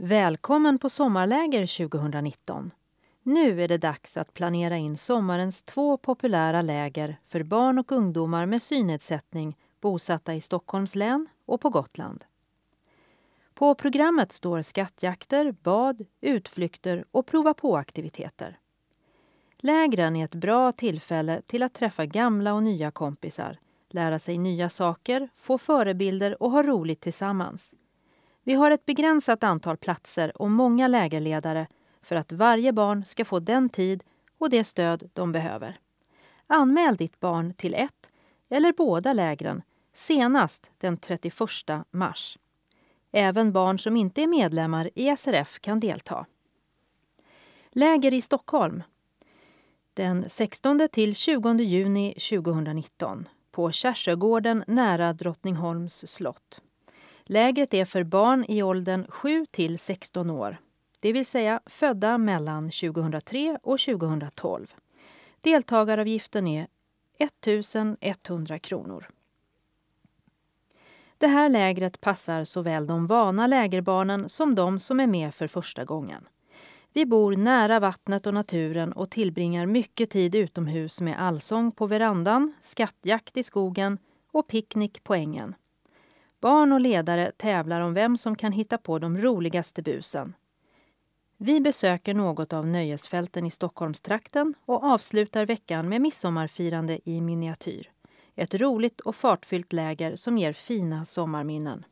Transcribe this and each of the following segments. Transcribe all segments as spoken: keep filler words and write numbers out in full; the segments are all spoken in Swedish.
Välkommen på sommarläger tjugonitton. Nu är det dags att planera in sommarens två populära läger för barn och ungdomar med synnedsättning bosatta i Stockholms län och på Gotland. På programmet står skattjakter, bad, utflykter och prova på-aktiviteter. Lägren är ett bra tillfälle till att träffa gamla och nya kompisar, lära sig nya saker, få förebilder och ha roligt tillsammans. Vi har ett begränsat antal platser och många lägerledare för att varje barn ska få den tid och det stöd de behöver. Anmäl ditt barn till ett eller båda lägren senast den trettioförsta mars. Även barn som inte är medlemmar i S R F kan delta. Läger i Stockholm. Den sextonde till tjugonde juni tjugonitton på Kärsögården nära Drottningholms slott. Lägret är för barn i åldern sju till sexton år, det vill säga födda mellan tjugohundratre och tjugotolv. Deltagaravgiften är ettusen etthundra kronor. Det här lägret passar såväl de vana lägerbarnen som de som är med för första gången. Vi bor nära vattnet och naturen och tillbringar mycket tid utomhus med allsång på verandan, skattjakt i skogen och picknick på ängen. Barn och ledare tävlar om vem som kan hitta på de roligaste busen. Vi besöker något av nöjesfälten i Stockholmstrakten och avslutar veckan med midsommarfirande i miniatyr. Ett roligt och fartfyllt läger som ger fina sommarminnen.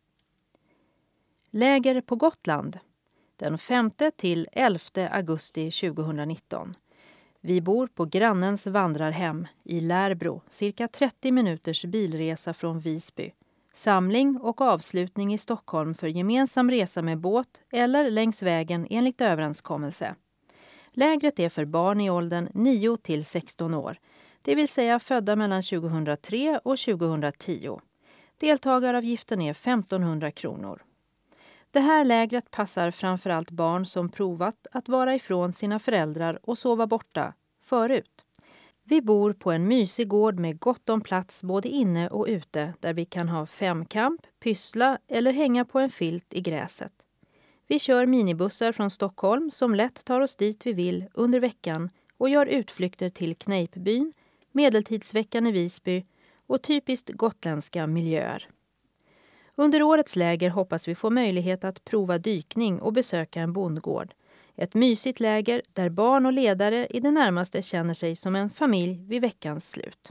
Läger på Gotland. Den femte till elfte augusti tjugonitton. Vi bor på grannens vandrarhem i Lärbro, cirka trettio minuters bilresa från Visby. Samling och avslutning i Stockholm för gemensam resa med båt eller längs vägen enligt överenskommelse. Lägret är för barn i åldern nio till sexton år, det vill säga födda mellan tjugohundratre och tjugohundratio. Deltagaravgiften är femtonhundra kronor. Det här lägret passar framförallt barn som provat att vara ifrån sina föräldrar och sova borta förut. Vi bor på en mysig gård med gott om plats både inne och ute där vi kan ha femkamp, pyssla eller hänga på en filt i gräset. Vi kör minibussar från Stockholm som lätt tar oss dit vi vill under veckan och gör utflykter till Kneippbyn, Medeltidsveckan i Visby och typiskt gotländska miljöer. Under årets läger hoppas vi få möjlighet att prova dykning och besöka en bondgård. Ett mysigt läger där barn och ledare i det närmaste känner sig som en familj vid veckans slut.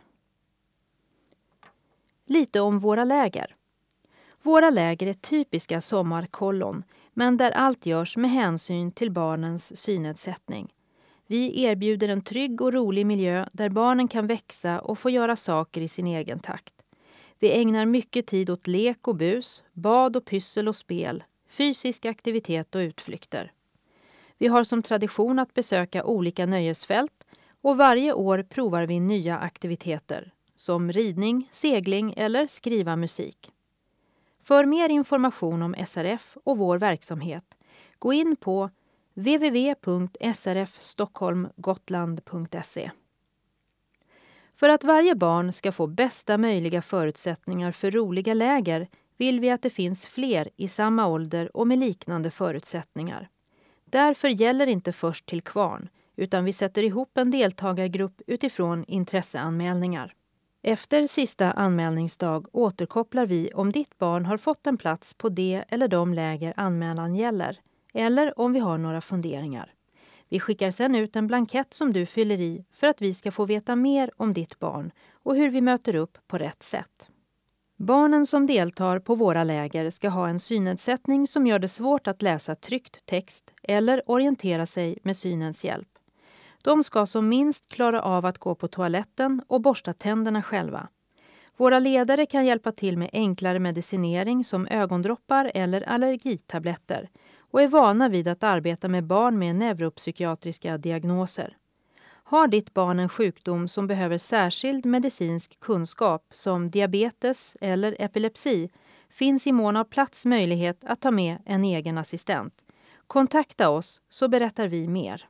Lite om våra läger. Våra läger är typiska sommarkollon, men där allt görs med hänsyn till barnens synnedsättning. Vi erbjuder en trygg och rolig miljö där barnen kan växa och få göra saker i sin egen takt. Vi ägnar mycket tid åt lek och bus, bad och pyssel och spel, fysisk aktivitet och utflykter. Vi har som tradition att besöka olika nöjesfält och varje år provar vi nya aktiviteter som ridning, segling eller skriva musik. För mer information om S R F och vår verksamhet, gå in på w w w punkt s r f stockholm gotland punkt se. För att varje barn ska få bästa möjliga förutsättningar för roliga läger vill vi att det finns fler i samma ålder och med liknande förutsättningar. Därför gäller inte först till kvarn, utan vi sätter ihop en deltagargrupp utifrån intresseanmälningar. Efter sista anmälningsdag återkopplar vi om ditt barn har fått en plats på det eller de läger anmälan gäller, eller om vi har några funderingar. Vi skickar sedan ut en blankett som du fyller i för att vi ska få veta mer om ditt barn och hur vi möter upp på rätt sätt. Barnen som deltar på våra läger ska ha en synnedsättning som gör det svårt att läsa tryckt text eller orientera sig med synens hjälp. De ska som minst klara av att gå på toaletten och borsta tänderna själva. Våra ledare kan hjälpa till med enklare medicinering som ögondroppar eller allergitabletter och är vana vid att arbeta med barn med neuropsykiatriska diagnoser. Har ditt barn en sjukdom som behöver särskild medicinsk kunskap som diabetes eller epilepsi finns i mån av plats möjlighet att ta med en egen assistent. Kontakta oss så berättar vi mer.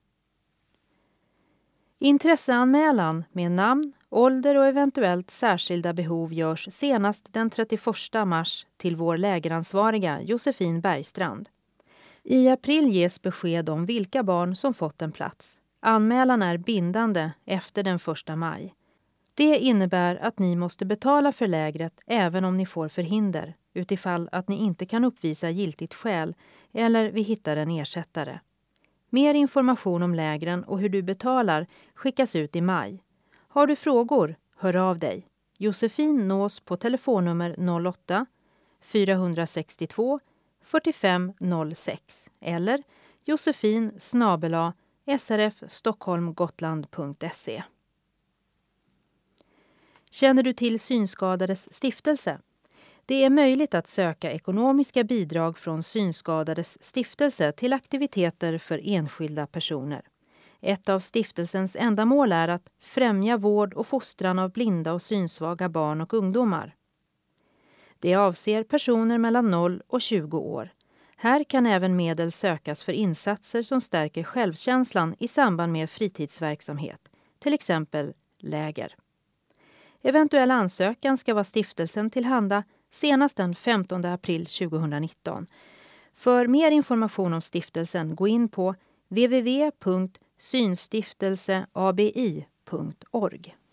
Intresseanmälan med namn, ålder och eventuellt särskilda behov görs senast den trettioförsta mars till vår lägeransvariga Josefin Bergstrand. I april ges besked om vilka barn som fått en plats. Anmälan är bindande efter den första maj. Det innebär att ni måste betala för lägret även om ni får förhinder, utifall att ni inte kan uppvisa giltigt skäl eller vi hittar en ersättare. Mer information om lägren och hur du betalar skickas ut i maj. Har du frågor, hör av dig. Josefin nås på telefonnummer noll åtta fyra sex två fyrtiofem noll sex eller josefin snabel-a srfstockholmgotland punkt se. Känner du till Synskadades stiftelse? Det är möjligt att söka ekonomiska bidrag från Synskadades stiftelse till aktiviteter för enskilda personer. Ett av stiftelsens ändamål är att främja vård och fostran av blinda och synsvaga barn och ungdomar. Det avser personer mellan noll och tjugo år. Här kan även medel sökas för insatser som stärker självkänslan i samband med fritidsverksamhet, till exempel läger. Eventuell ansökan ska vara stiftelsen tillhanda senast den femtonde april tjugohundranitton. För mer information om stiftelsen gå in på w w w punkt synstiftelseabi punkt org.